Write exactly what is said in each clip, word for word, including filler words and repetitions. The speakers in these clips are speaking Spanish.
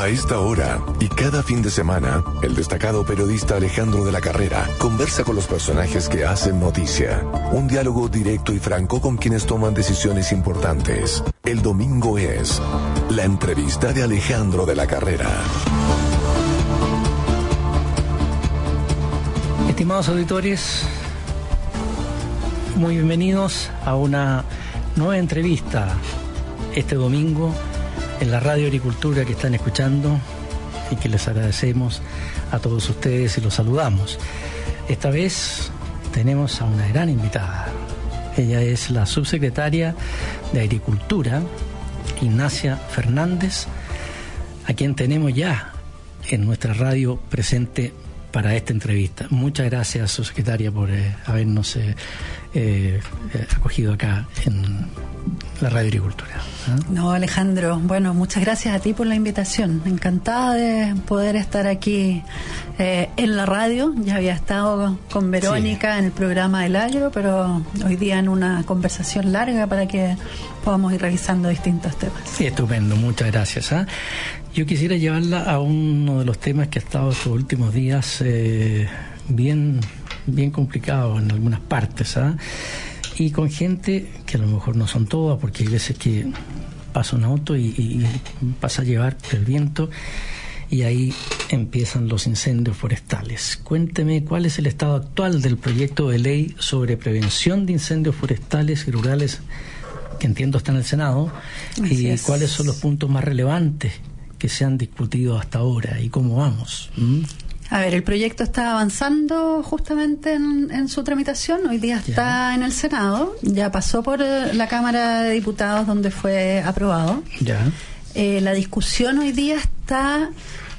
A esta hora y cada fin de semana, el destacado periodista Alejandro de la Carrera conversa con los personajes que hacen noticia. Un diálogo directo y franco con quienes toman decisiones importantes. El domingo es la entrevista de Alejandro de la Carrera. Estimados auditores, muy bienvenidos a una nueva entrevista este domingo en la Radio Agricultura que están escuchando y que les agradecemos a todos ustedes y los saludamos. Esta vez tenemos a una gran invitada. Ella es la subsecretaria de Agricultura, Ignacia Fernández, a quien tenemos ya en nuestra radio presente para esta entrevista. Muchas gracias, subsecretaria, por eh, habernos eh, eh, acogido acá en la Radio Agricultura. ¿Eh? No, Alejandro, bueno, muchas gracias a ti por la invitación. Encantada de poder estar aquí eh, en la radio. Ya había estado con Verónica sí. en el programa del Agro, pero hoy día en una conversación larga para que podamos ir revisando distintos temas. Sí, estupendo, muchas gracias. ¿eh? Yo quisiera llevarla a uno de los temas que ha estado estos últimos días eh, bien, bien complicado en algunas partes, ¿eh? y con gente que a lo mejor no son todas, porque hay veces que pasa un auto y, y pasa a llevar el viento y ahí empiezan los incendios forestales. Cuénteme cuál es el estado actual del proyecto de ley sobre prevención de incendios forestales y rurales, que entiendo está en el Senado, Así y es. cuáles son los puntos más relevantes que se han discutido hasta ahora y cómo vamos. ¿Mm? A ver, el proyecto está avanzando justamente en, en su tramitación. Hoy día está ya. en el Senado, ya pasó por la Cámara de Diputados donde fue aprobado. Ya. Eh, la discusión hoy día está,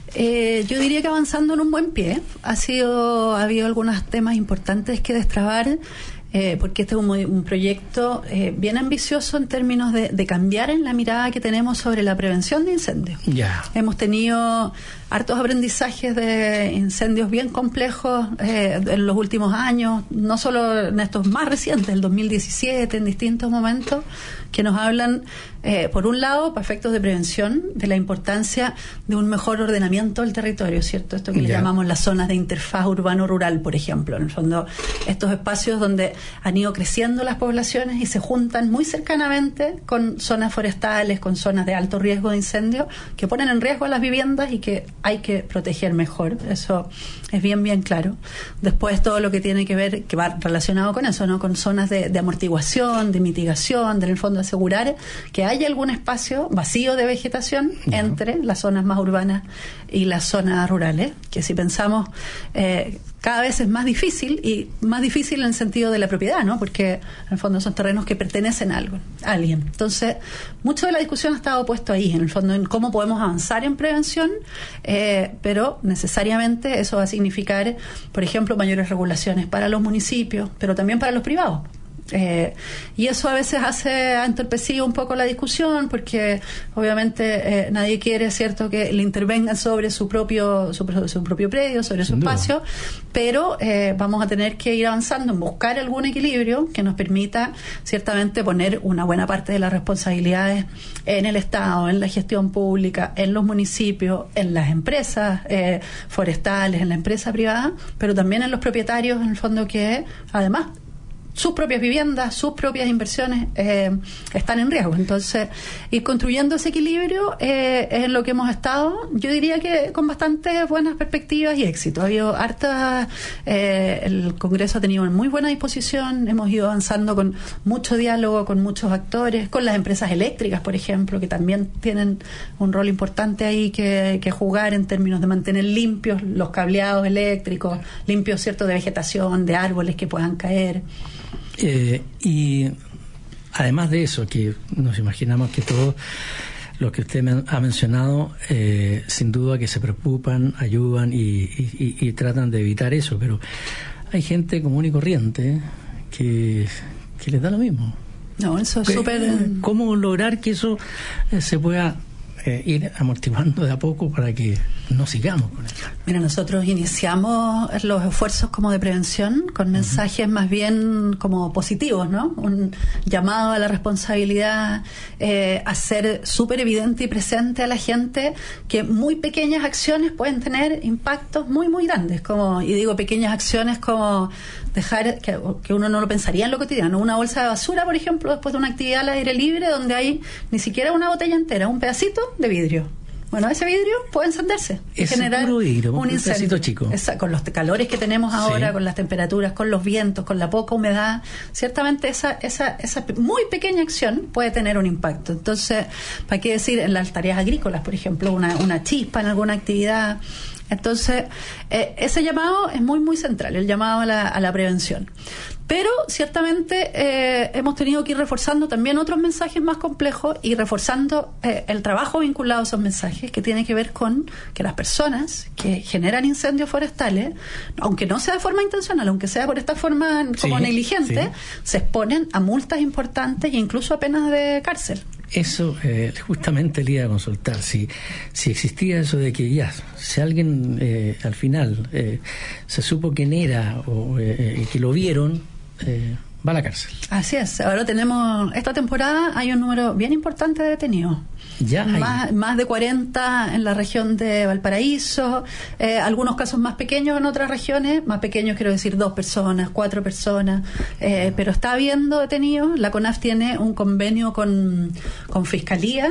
eh, yo diría que avanzando en un buen pie. Ha sido, ha habido algunos temas importantes que destrabar. Eh, porque este es un, un proyecto eh, bien ambicioso en términos de, de cambiar en la mirada que tenemos sobre la prevención de incendios. Yeah. Hemos tenido hartos aprendizajes de incendios bien complejos eh, en los últimos años, no solo en estos más recientes, el dos mil diecisiete, en distintos momentos, que nos hablan, eh, por un lado, para efectos de prevención, de la importancia de un mejor ordenamiento del territorio, ¿cierto? Esto que yeah. le llamamos las zonas de interfaz urbano-rural, por ejemplo. En el fondo, estos espacios donde han ido creciendo las poblaciones y se juntan muy cercanamente con zonas forestales, con zonas de alto riesgo de incendio, que ponen en riesgo a las viviendas y que hay que proteger mejor. Eso es bien, bien claro. Después todo lo que tiene que ver, que va relacionado con eso, ¿no? Con zonas de, de amortiguación, de mitigación, de en el fondo asegurar que haya algún espacio vacío de vegetación uh-huh. entre las zonas más urbanas y las zonas rurales, que si pensamos eh, cada vez es más difícil, y más difícil en el sentido de la propiedad, ¿no? Porque en el fondo son terrenos que pertenecen a algo, a alguien. Entonces, mucho de la discusión ha estado puesto ahí, en el fondo, en cómo podemos avanzar en prevención, eh, pero necesariamente eso va a significar, por ejemplo, mayores regulaciones para los municipios, pero también para los privados. Eh, y eso a veces hace ha entorpecido un poco la discusión, porque obviamente eh, nadie quiere, cierto, que le intervengan sobre su propio su, su propio predio, sobre su espacio, pero eh, vamos a tener que ir avanzando en buscar algún equilibrio que nos permita ciertamente poner una buena parte de las responsabilidades en el Estado, en la gestión pública, en los municipios, en las empresas eh, forestales, en la empresa privada, pero también en los propietarios, en el fondo, que además sus propias viviendas, sus propias inversiones eh, están en riesgo. Entonces, ir construyendo ese equilibrio eh, es en lo que hemos estado, yo diría que con bastante buenas perspectivas y éxito. Ha habido harta, eh, el Congreso ha tenido una muy buena disposición, hemos ido avanzando con mucho diálogo con muchos actores, con las empresas eléctricas, por ejemplo, que también tienen un rol importante ahí que, que jugar en términos de mantener limpios los cableados eléctricos, limpios, cierto, de vegetación, de árboles que puedan caer. Eh, y además de eso, que nos imaginamos que todos los que usted me ha mencionado, eh, sin duda que se preocupan, ayudan y, y, y, y tratan de evitar eso, pero hay gente común y corriente que, que les da lo mismo. No, eso es súper... ¿Cómo lograr que eso eh, se pueda eh, ir amortiguando de a poco para que no sigamos con esto? Mira, nosotros iniciamos los esfuerzos como de prevención con mensajes uh-huh. más bien como positivos, ¿no? Un llamado a la responsabilidad, eh, a ser súper evidente y presente a la gente que muy pequeñas acciones pueden tener impactos muy, muy grandes. Como, y digo pequeñas acciones como dejar, que, que uno no lo pensaría en lo cotidiano, una bolsa de basura, por ejemplo, después de una actividad al aire libre donde hay ni siquiera una botella entera, un pedacito de vidrio. Bueno, ese vidrio puede encenderse y ese generar puro vidrio, un, un incendio chico. Esa, con los calores que tenemos ahora, sí. con las temperaturas, con los vientos, con la poca humedad, ciertamente esa, esa, esa muy pequeña acción puede tener un impacto. Entonces, ¿para qué decir en las tareas agrícolas, por ejemplo, una, una chispa en alguna actividad? Entonces, eh, ese llamado es muy, muy central, el llamado a la, a la prevención. Pero, ciertamente, eh, hemos tenido que ir reforzando también otros mensajes más complejos y reforzando eh, el trabajo vinculado a esos mensajes, que tiene que ver con que las personas que generan incendios forestales, aunque no sea de forma intencional, aunque sea por esta forma como sí, negligente, sí. se exponen a multas importantes e incluso a penas de cárcel. Eso eh, justamente le iba a consultar, si, si existía eso de que ya, si alguien eh, al final eh, se supo quién era o eh, que lo vieron, eh, va a la cárcel. Así es, ahora tenemos, esta temporada hay un número bien importante de detenidos. Ya hay. Más, más de cuarenta en la región de Valparaíso, eh, algunos casos más pequeños en otras regiones, más pequeños quiero decir dos personas, cuatro personas, eh, pero está habiendo detenidos. La CONAF tiene un convenio con, con Fiscalía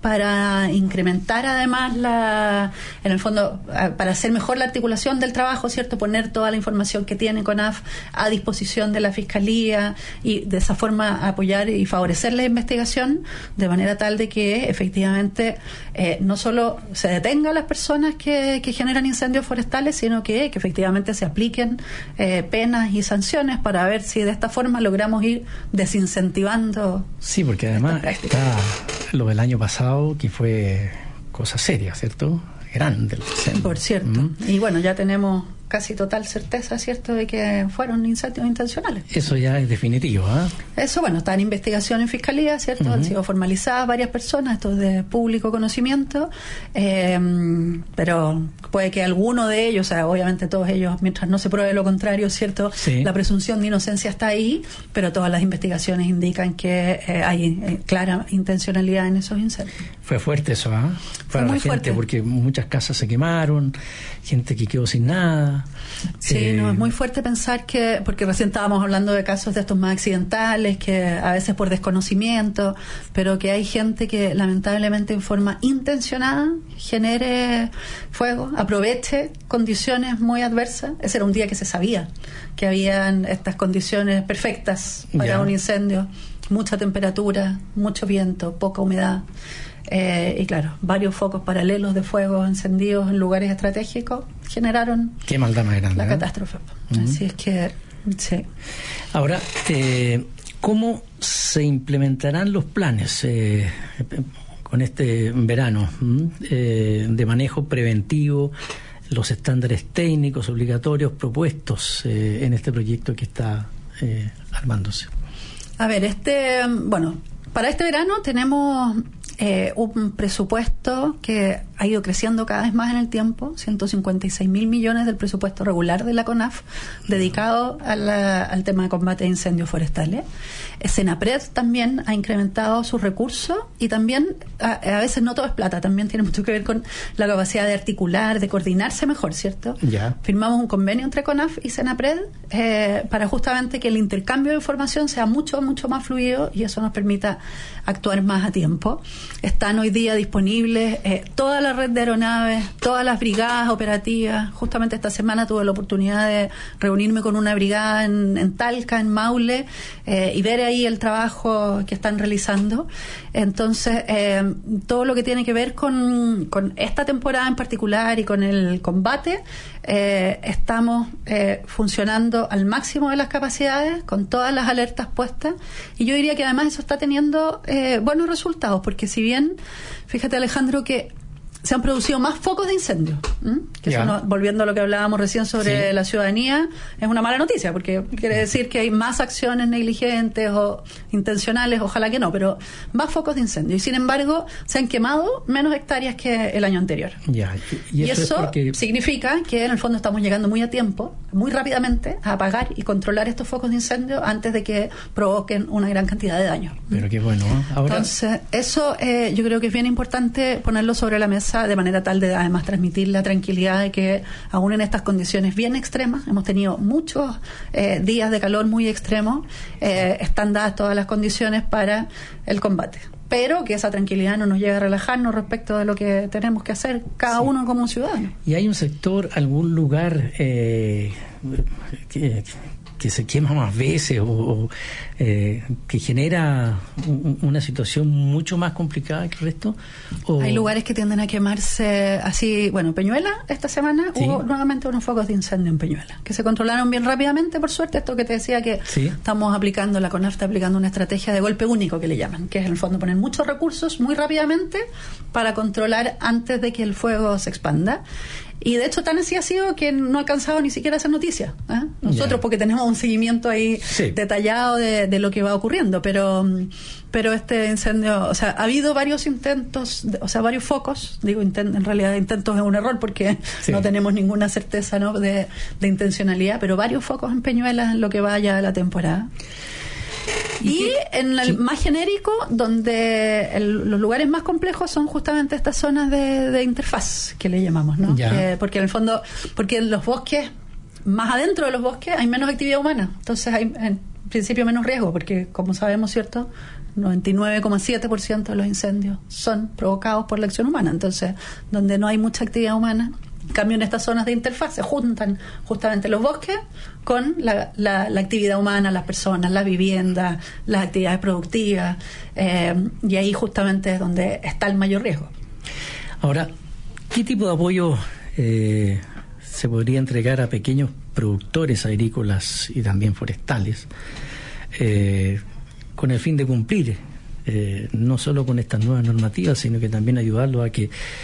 para incrementar además la, en el fondo, para hacer mejor la articulación del trabajo, ¿cierto? Poner toda la información que tiene CONAF a disposición de la Fiscalía y de esa forma apoyar y favorecer la investigación de manera tal de que efectivamente eh, no solo se detenga a las personas que, que generan incendios forestales, sino que, que efectivamente se apliquen eh, penas y sanciones para ver si de esta forma logramos ir desincentivando. Sí, porque además está lo del año pasado, que fue cosa seria, ¿cierto? Grande el incendio. Por cierto. Mm. Y bueno, ya tenemos casi total certeza, ¿cierto?, de que fueron incendios intencionales. Eso ya es definitivo, ¿ah? ¿eh? Eso, bueno, está en investigación en Fiscalía, ¿cierto? Uh-huh. Han sido formalizadas varias personas, esto es de público conocimiento, eh, pero puede que alguno de ellos, o sea, obviamente todos ellos, mientras no se pruebe lo contrario, ¿cierto? Sí. La presunción de inocencia está ahí, pero todas las investigaciones indican que eh, hay eh, clara intencionalidad en esos incendios. Fue fuerte eso, ¿ah? ¿eh? Para muy la gente, fuerte. Porque muchas casas se quemaron, gente que quedó sin nada. Sí, eh, no, es muy fuerte pensar que, porque recién estábamos hablando de casos de estos más accidentales, que a veces por desconocimiento, pero que hay gente que lamentablemente en forma intencionada genere fuego, aproveche condiciones muy adversas. Ese era un día que se sabía que habían estas condiciones perfectas para ya. un incendio, mucha temperatura, mucho viento, poca humedad. Eh, y claro, varios focos paralelos de fuego encendidos en lugares estratégicos generaron Qué maldad más grande, la ¿no? catástrofe. Uh-huh. Así es que, sí. Ahora, eh, ¿cómo se implementarán los planes eh, con este verano eh, de manejo preventivo, los estándares técnicos obligatorios propuestos eh, en este proyecto que está eh, armándose? A ver, este, bueno, para este verano tenemos Eh, un presupuesto que ha ido creciendo cada vez más en el tiempo, ciento cincuenta y seis mil millones del presupuesto regular de la CONAF dedicado a la, al tema de combate de incendios forestales. Senapred también ha incrementado sus recursos y también a, a veces no todo es plata, también tiene mucho que ver con la capacidad de articular, de coordinarse mejor, ¿cierto? Ya. Firmamos un convenio entre CONAF y Senapred eh, para justamente que el intercambio de información sea mucho, mucho más fluido y eso nos permita actuar más a tiempo. Están hoy día disponibles eh, toda la red de aeronaves, todas las brigadas operativas. Justamente esta semana tuve la oportunidad de reunirme con una brigada en, en Talca, en Maule, eh, y ver ahí el trabajo que están realizando. Entonces, eh, todo lo que tiene que ver con, con esta temporada en particular y con el combate, eh, estamos eh, funcionando al máximo de las capacidades, con todas las alertas puestas, y yo diría que además eso está teniendo eh, buenos resultados, porque si bien, fíjate Alejandro, que se han producido más focos de incendio, ¿m? que eso no, volviendo a lo que hablábamos recién sobre sí. la ciudadanía, es una mala noticia, porque quiere decir que hay más acciones negligentes o intencionales, ojalá que no, pero más focos de incendio, y sin embargo se han quemado menos hectáreas que el año anterior. Ya. Y, y eso, y eso porque... significa que en el fondo estamos llegando muy a tiempo, muy rápidamente, a apagar y controlar estos focos de incendio antes de que provoquen una gran cantidad de daño. Pero qué bueno, ¿eh? Ahora... Entonces, eso eh, yo creo que es bien importante ponerlo sobre la mesa, de manera tal de además transmitir la tranquilidad de que aún en estas condiciones bien extremas, hemos tenido muchos eh, días de calor muy extremos, eh, están dadas todas las condiciones para el combate, pero que esa tranquilidad no nos lleve a relajarnos respecto de lo que tenemos que hacer cada sí. uno como ciudadano. ¿Y hay un sector, algún lugar eh, que, que se quema más veces o, o eh, que genera un, una situación mucho más complicada que el resto? ¿O? Hay lugares que tienden a quemarse así. Bueno, Peñuela, esta semana ¿sí? hubo nuevamente unos focos de incendio en Peñuela, que se controlaron bien rápidamente, por suerte. Esto que te decía que ¿sí? estamos aplicando, la CONAF está aplicando una estrategia de golpe único que le llaman, que es en el fondo poner muchos recursos muy rápidamente para controlar antes de que el fuego se expanda. Y de hecho tan así ha sido que no ha alcanzado ni siquiera a hacer noticias, ¿eh? Nosotros yeah. porque tenemos un seguimiento ahí sí. detallado de, de lo que va ocurriendo, pero pero este incendio, o sea, ha habido varios intentos, o sea, varios focos, digo intent, en realidad intentos es un error porque sí. no tenemos ninguna certeza, ¿no? de, de intencionalidad, pero varios focos en Peñuelas en lo que vaya de la temporada. Y en el sí. más genérico, donde el, los lugares más complejos son justamente estas zonas de, de interfaz que le llamamos, ¿no? Eh, porque en el fondo, porque en los bosques, más adentro de los bosques, hay menos actividad humana, entonces hay en principio menos riesgo, porque como sabemos, ¿cierto?, noventa y nueve coma siete por ciento de los incendios son provocados por la acción humana. Entonces, donde no hay mucha actividad humana, en cambio en estas zonas de interfaz se juntan justamente los bosques con la, la, la actividad humana, las personas, las viviendas, las actividades productivas, eh, y ahí justamente es donde está el mayor riesgo. Ahora, ¿qué tipo de apoyo eh, se podría entregar a pequeños productores agrícolas y también forestales eh, con el fin de cumplir eh, no solo con estas nuevas normativas, sino que también ayudarlos a que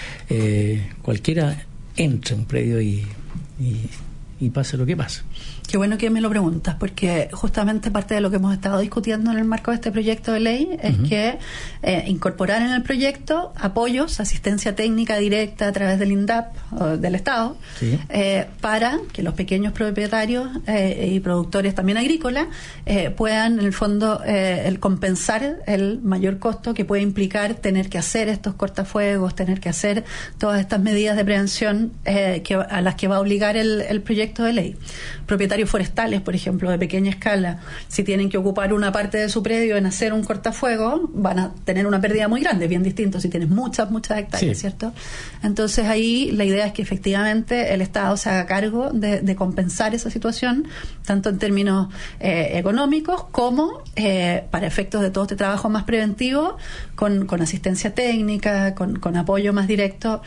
eh, cualquiera entre a un predio y, y, y pase lo que pase? Qué bueno que me lo preguntas, porque justamente parte de lo que hemos estado discutiendo en el marco de este proyecto de ley es uh-huh. que eh, incorporar en el proyecto apoyos, asistencia técnica directa a través del INDAP o del Estado, sí. eh, para que los pequeños propietarios eh, y productores también agrícolas eh, puedan, en el fondo, eh, el compensar el mayor costo que puede implicar tener que hacer estos cortafuegos, tener que hacer todas estas medidas de prevención eh, que, a las que va a obligar el, el proyecto de ley. Propietarios forestales, por ejemplo, de pequeña escala, si tienen que ocupar una parte de su predio en hacer un cortafuego, van a tener una pérdida muy grande, bien distinto si tienes muchas, muchas hectáreas, sí. ¿cierto? Entonces ahí la idea es que efectivamente el Estado se haga cargo de, de compensar esa situación, tanto en términos eh, económicos como eh, para efectos de todo este trabajo más preventivo, con, con asistencia técnica, con, con apoyo más directo,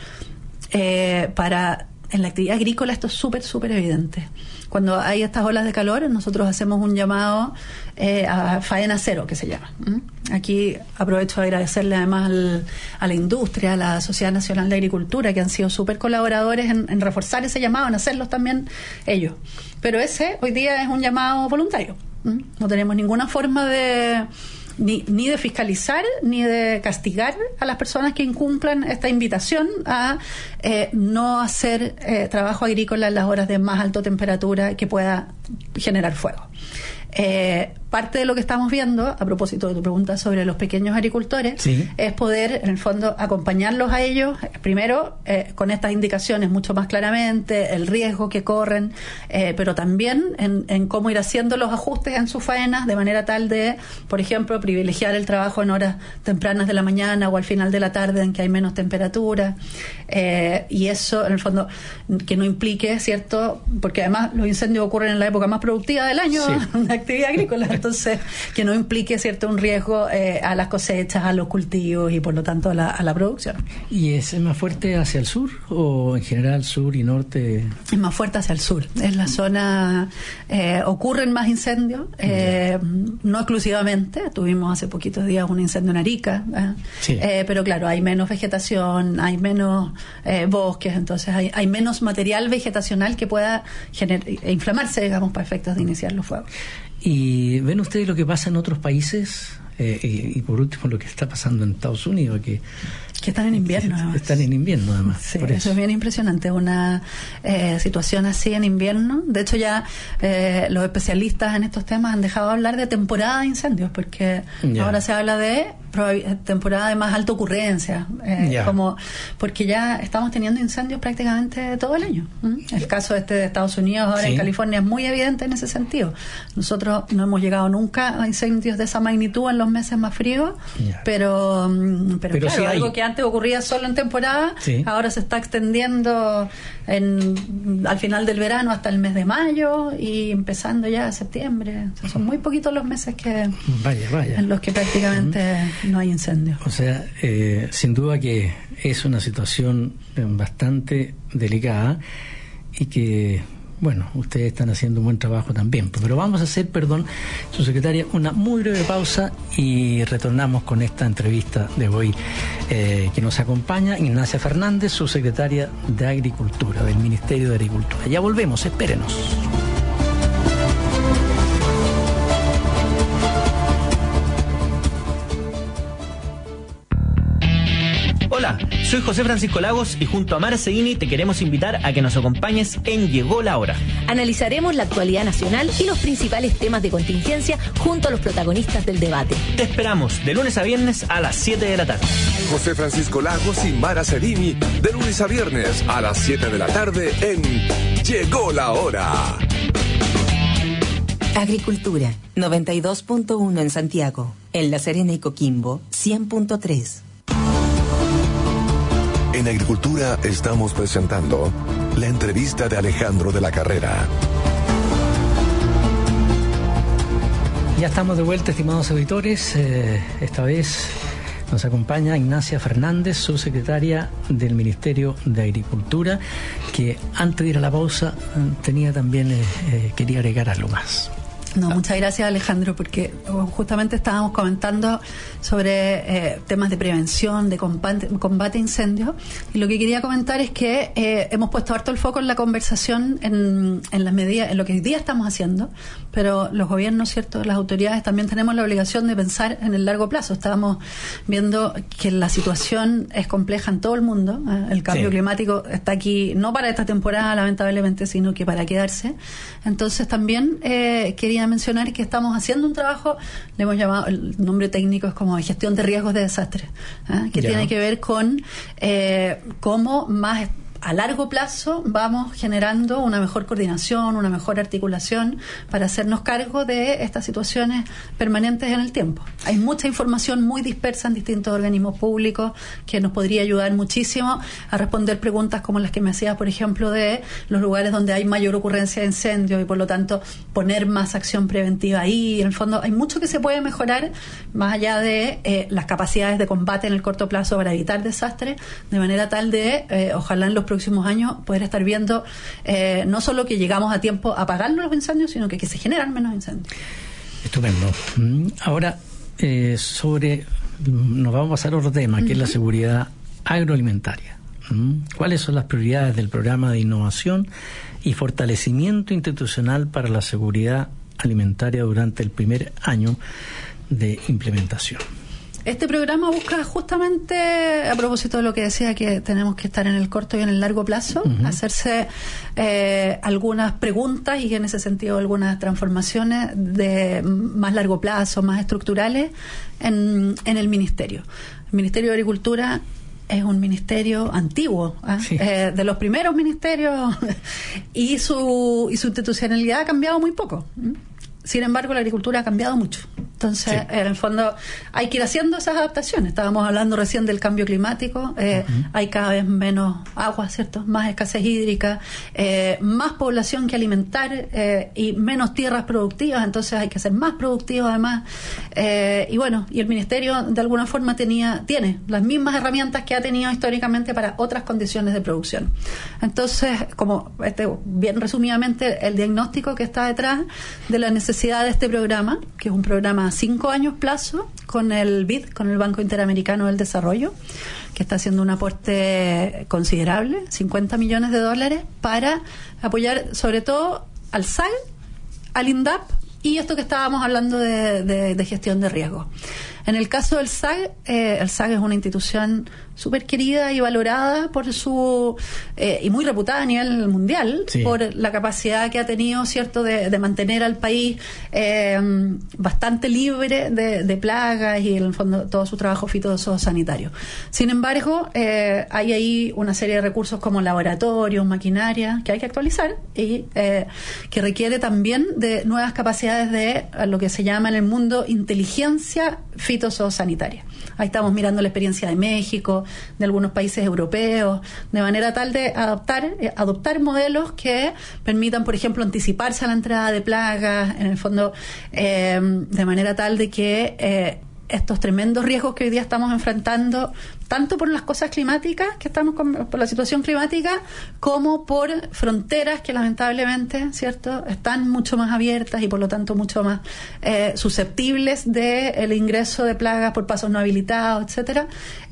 eh, para... En la actividad agrícola esto es súper, súper evidente. Cuando hay estas olas de calor, nosotros hacemos un llamado eh, a faena cero, que se llama. ¿Mm? Aquí aprovecho de agradecerle además al, a la industria, a la Sociedad Nacional de Agricultura, que han sido súper colaboradores en, en reforzar ese llamado, en hacerlos también ellos. Pero ese hoy día es un llamado voluntario. ¿Mm? No tenemos ninguna forma de... Ni, ni de fiscalizar ni de castigar a las personas que incumplan esta invitación a eh, no hacer eh, trabajo agrícola en las horas de más alta temperatura que pueda generar fuego. Eh, parte de lo que estamos viendo, a propósito de tu pregunta sobre los pequeños agricultores, sí. es poder, en el fondo, acompañarlos a ellos, primero, eh, con estas indicaciones mucho más claramente, el riesgo que corren, eh, pero también en, en cómo ir haciendo los ajustes en sus faenas, de manera tal de, por ejemplo, privilegiar el trabajo en horas tempranas de la mañana o al final de la tarde en que hay menos temperatura, eh, y eso, en el fondo, que no implique, ¿cierto? Porque además los incendios ocurren en la época más productiva del año, sí. de actividad agrícola. entonces que no implique, cierto, un riesgo eh, a las cosechas, a los cultivos y por lo tanto a la, a la producción. ¿Y es más fuerte hacia el sur o en general sur y norte? Es más fuerte hacia el sur. En la zona eh, ocurren más incendios, eh, no exclusivamente. Tuvimos hace poquitos días un incendio en Arica, ¿eh? Sí. Eh, pero claro, hay menos vegetación, hay menos eh, bosques, entonces hay, hay menos material vegetacional que pueda gener, inflamarse, digamos, para efectos de iniciar los fuegos. ¿Y ven ustedes lo que pasa en otros países? Eh, y, y por último lo que está pasando en Estados Unidos, que que están en invierno además. Están en invierno además. Sí, por eso. Eso es bien impresionante, una eh, situación así en invierno. De hecho ya eh, los especialistas en estos temas han dejado de hablar de temporada de incendios, porque ya. ahora se habla de temporada de más alta ocurrencia, eh, como porque ya estamos teniendo incendios prácticamente todo el año. ¿Mm? El caso este de Estados Unidos ahora sí. en California es muy evidente en ese sentido. Nosotros no hemos llegado nunca a incendios de esa magnitud en los meses más fríos, ya. pero, pero, pero claro, sí algo que antes ocurría solo en temporada, sí. ahora se está extendiendo en, al final del verano hasta el mes de mayo y empezando ya a septiembre. O sea, son muy poquitos los meses que vaya, vaya. en los que prácticamente uh-huh. no hay incendios. O sea, eh, sin duda que es una situación bastante delicada y que, bueno, ustedes están haciendo un buen trabajo también. Pero vamos a hacer, perdón, su secretaria, una muy breve pausa y retornamos con esta entrevista de hoy eh, que nos acompaña Ignacia Fernández, su secretaria de Agricultura, del Ministerio de Agricultura. Ya volvemos, espérenos. Hola, soy José Francisco Lagos y junto a Mara Seguini te queremos invitar a que nos acompañes en Llegó la Hora. Analizaremos la actualidad nacional y los principales temas de contingencia junto a los protagonistas del debate. Te esperamos de lunes a viernes a las siete de la tarde. José Francisco Lagos y Mara Seguini de lunes a viernes a las siete de la tarde en Llegó la Hora. Agricultura, noventa y dos punto uno en Santiago. En La Serena y Coquimbo, cien punto tres. En Agricultura estamos presentando la entrevista de Alejandro de la Carrera. Ya estamos de vuelta, estimados auditores. Eh, esta vez nos acompaña Ignacia Fernández, subsecretaria del Ministerio de Agricultura, que antes de ir a la pausa tenía también, eh, eh, quería agregar algo más. No, muchas gracias, Alejandro, porque justamente estábamos comentando sobre eh, temas de prevención, de combate, combate a incendios, y lo que quería comentar es que eh, hemos puesto harto el foco en la conversación en, en las medidas, en lo que hoy día estamos haciendo, pero los gobiernos, cierto, las autoridades también tenemos la obligación de pensar en el largo plazo. Estábamos viendo que la situación es compleja en todo el mundo, ¿eh? El cambio sí. climático está aquí no para esta temporada, lamentablemente, sino que para quedarse. Entonces también eh, quería mencionar que estamos haciendo un trabajo, le hemos llamado, el nombre técnico es como gestión de riesgos de desastres, ¿eh? que ya. tiene que ver con eh, cómo más a largo plazo vamos generando una mejor coordinación, una mejor articulación para hacernos cargo de estas situaciones permanentes en el tiempo. Hay mucha información muy dispersa en distintos organismos públicos que nos podría ayudar muchísimo a responder preguntas como las que me hacías, por ejemplo, de los lugares donde hay mayor ocurrencia de incendios y por lo tanto poner más acción preventiva ahí. En el fondo hay mucho que se puede mejorar más allá de eh, las capacidades de combate en el corto plazo para evitar desastres, de manera tal de, eh, ojalá en los próximos años poder estar viendo eh, no solo que llegamos a tiempo a apagar los incendios, sino que, que se generan menos incendios. Estupendo. Ahora, eh, sobre nos vamos a pasar a otro tema, que uh-huh. es la seguridad agroalimentaria. ¿Cuáles son las prioridades del programa de innovación y fortalecimiento institucional para la seguridad alimentaria durante el primer año de implementación? Este programa busca justamente, a propósito de lo que decía, que tenemos que estar en el corto y en el largo plazo, uh-huh. hacerse eh, algunas preguntas y en ese sentido algunas transformaciones de más largo plazo, más estructurales en, en el Ministerio. El Ministerio de Agricultura es un ministerio antiguo, ¿eh? sí. eh, de los primeros ministerios y su, y su institucionalidad ha cambiado muy poco. Sin embargo, la agricultura ha cambiado mucho. Entonces, sí. en el fondo, hay que ir haciendo esas adaptaciones. Estábamos hablando recién del cambio climático. Eh, uh-huh. Hay cada vez menos agua, ¿cierto? Más escasez hídrica, eh, más población que alimentar eh, y menos tierras productivas. Entonces, hay que ser más productivos, además. Eh, y bueno, y el Ministerio, de alguna forma, tenía tiene las mismas herramientas que ha tenido históricamente para otras condiciones de producción. Entonces, como este, bien resumidamente, el diagnóstico que está detrás de la necesidad de este programa, que es un programa a cinco años plazo, con el B I D, con el Banco Interamericano del Desarrollo, que está haciendo un aporte considerable, cincuenta millones de dólares, para apoyar sobre todo al S A G, al INDAP y esto que estábamos hablando de, de, de gestión de riesgos. En el caso del S A G, eh, el S A G es una institución súper querida y valorada por su eh, y muy reputada a nivel mundial, sí, por la capacidad que ha tenido, cierto, de, de mantener al país eh, bastante libre de, de plagas y en el fondo todo su trabajo fitosanitario. Sin embargo, eh, hay ahí una serie de recursos como laboratorios, maquinaria que hay que actualizar y eh, que requiere también de nuevas capacidades de lo que se llama en el mundo inteligencia fitosanitaria. Ahí estamos mirando la experiencia de México, de algunos países europeos, de manera tal de adoptar, eh, adoptar modelos que permitan, por ejemplo, anticiparse a la entrada de plagas, en el fondo, eh, de manera tal de que eh, estos tremendos riesgos que hoy día estamos enfrentando, tanto por las cosas climáticas, que estamos con, por la situación climática, como por fronteras que lamentablemente, ¿cierto?, están mucho más abiertas y por lo tanto mucho más eh, susceptibles del ingreso de plagas por pasos no habilitados, etcétera,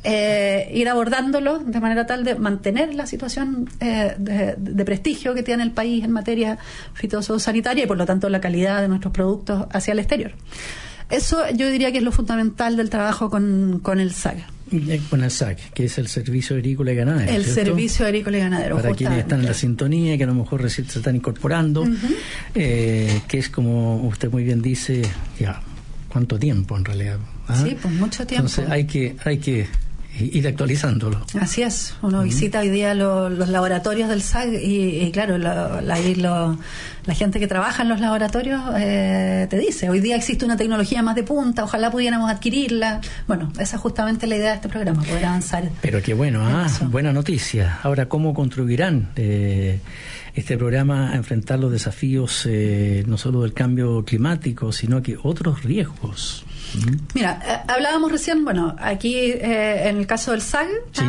eh, ir abordándolo de manera tal de mantener la situación eh, de, de prestigio que tiene el país en materia fitosanitaria y por lo tanto la calidad de nuestros productos hacia el exterior. Eso yo diría que es lo fundamental del trabajo con, con el S A G. Con el S A G, que es el Servicio Agrícola y Ganadero. El ¿cierto? Servicio Agrícola y Ganadero. Para justamente. quienes están en la sintonía, que a lo mejor recién se están incorporando, uh-huh. eh, que es, como usted muy bien dice, ya, ¿cuánto tiempo en realidad? ¿Ah? Sí, pues mucho tiempo. Entonces hay que, hay que ir actualizándolo. Así es, uno uh-huh. visita hoy día lo, los laboratorios del S A G y, y claro, la, la, lo, la gente que trabaja en los laboratorios eh, te dice, hoy día existe una tecnología más de punta, ojalá pudiéramos adquirirla. Bueno, esa es justamente la idea de este programa, poder avanzar. Pero qué bueno, ah, buena noticia. Ahora, ¿cómo contribuirán eh, este programa a enfrentar los desafíos eh, no solo del cambio climático, sino que otros riesgos? Mira, eh, hablábamos recién, bueno, aquí eh, en el caso del S A G, sí.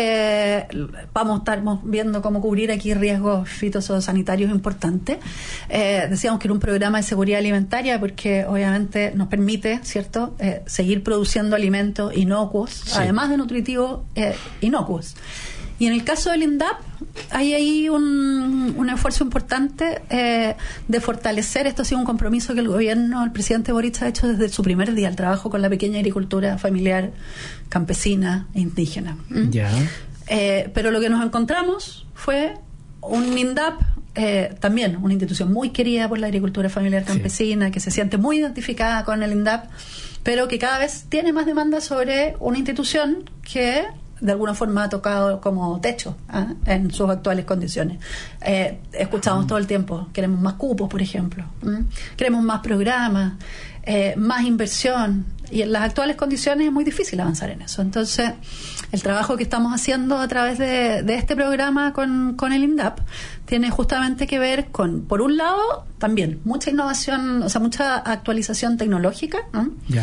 eh, vamos a estar viendo cómo cubrir aquí riesgos fitosanitarios importantes. Eh, decíamos que era un programa de seguridad alimentaria porque obviamente nos permite, ¿cierto?, eh, seguir produciendo alimentos inocuos, sí. además de nutritivos eh, inocuos. Y en el caso del INDAP, hay ahí un, un esfuerzo importante eh, de fortalecer, esto ha sido un compromiso que el gobierno, el presidente Boric ha hecho desde su primer día, el trabajo con la pequeña agricultura familiar, campesina e indígena. ¿Mm? Ya. Eh, pero lo que nos encontramos fue un INDAP, eh, también una institución muy querida por la agricultura familiar campesina, sí. que se siente muy identificada con el INDAP, pero que cada vez tiene más demanda sobre una institución que de alguna forma ha tocado como techo ¿eh? en sus actuales condiciones. Eh, escuchamos todo el tiempo, queremos más cupos, por ejemplo, ¿eh? queremos más programas, eh, más inversión, y en las actuales condiciones es muy difícil avanzar en eso. Entonces, el trabajo que estamos haciendo a través de, de este programa con, con el INDAP tiene justamente que ver con, por un lado, también mucha innovación, o sea, mucha actualización tecnológica, ¿eh? Ya.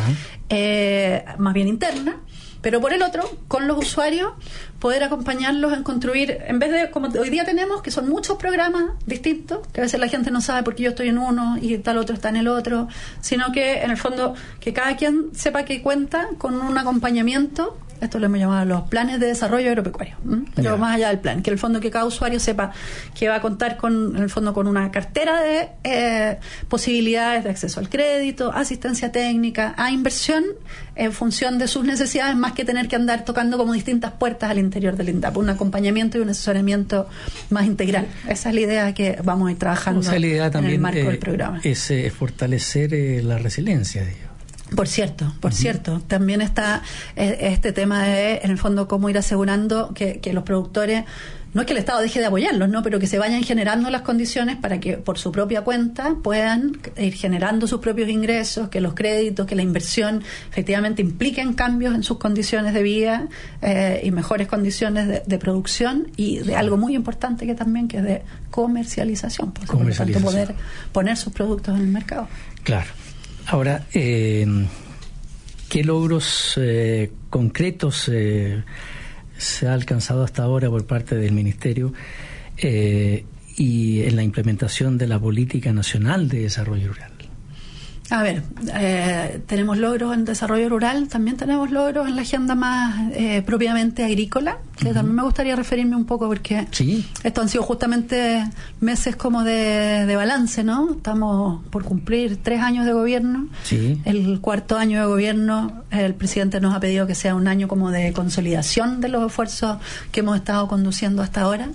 Eh, más bien interna, pero por el otro, con los usuarios, poder acompañarlos en construir, en vez de, como hoy día tenemos, que son muchos programas distintos, que a veces la gente no sabe por qué yo estoy en uno y tal otro está en el otro, sino que, en el fondo, que cada quien sepa que cuenta con un acompañamiento. Esto lo hemos llamado los planes de desarrollo agropecuario, ¿eh? pero yeah. más allá del plan, que en el fondo que cada usuario sepa que va a contar con, en el fondo, con una cartera de eh, posibilidades de acceso al crédito, asistencia técnica, a inversión en función de sus necesidades, más que tener que andar tocando como distintas puertas al interior del INDAP, un acompañamiento y un asesoramiento más integral. Esa es la idea que vamos a ir trabajando, o sea, la idea también en el marco eh, del programa. Es eh, fortalecer eh, la resiliencia de ellos. Por cierto, por uh-huh. cierto, también está eh, este tema de, en el fondo, cómo ir asegurando que, que los productores no es que el Estado deje de apoyarlos, ¿no? Pero que se vayan generando las condiciones para que por su propia cuenta puedan ir generando sus propios ingresos, que los créditos, que la inversión efectivamente impliquen cambios en sus condiciones de vida eh, y mejores condiciones de, de producción, y de algo muy importante que también que es de comercialización, por, comercialización. Por lo tanto poder poner sus productos en el mercado. Claro. Ahora, eh, ¿qué logros eh, concretos eh, se ha alcanzado hasta ahora por parte del Ministerio eh, y en la implementación de la Política Nacional de Desarrollo Rural? A ver, eh, tenemos logros en desarrollo rural, también tenemos logros en la agenda más eh, propiamente agrícola, que uh-huh. también me gustaría referirme un poco, porque ¿sí? Estos han sido justamente meses como de, de balance, ¿no? Estamos por cumplir tres años de gobierno. Sí. El cuarto año de gobierno, el presidente nos ha pedido que sea un año como de consolidación de los esfuerzos que hemos estado conduciendo hasta ahora.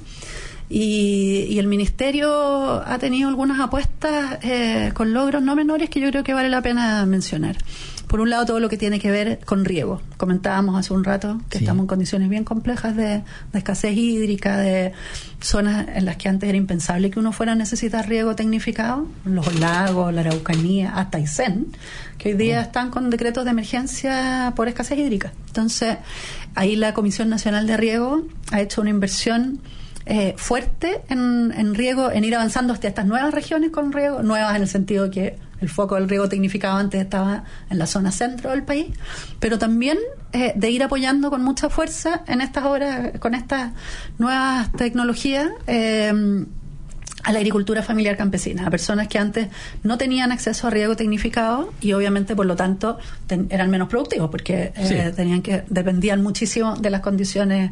Y, y el Ministerio ha tenido algunas apuestas eh, con logros no menores que yo creo que vale la pena mencionar. Por un lado, todo lo que tiene que ver con riego. Comentábamos hace un rato que sí. estamos en condiciones bien complejas de, de escasez hídrica, de zonas en las que antes era impensable que uno fuera a necesitar riego tecnificado, los lagos, la Araucanía, hasta Aysén, que hoy día oh. están con decretos de emergencia por escasez hídrica. Entonces, ahí la Comisión Nacional de Riego ha hecho una inversión Eh, fuerte en, en riego, en ir avanzando hacia estas nuevas regiones con riego, nuevas en el sentido de que el foco del riego tecnificado antes estaba en la zona centro del país, pero también eh, de ir apoyando con mucha fuerza en estas obras, con estas nuevas tecnologías, eh, a la agricultura familiar campesina, a personas que antes no tenían acceso a riego tecnificado y obviamente por lo tanto ten, eran menos productivos porque eh, sí. tenían que dependían muchísimo de las condiciones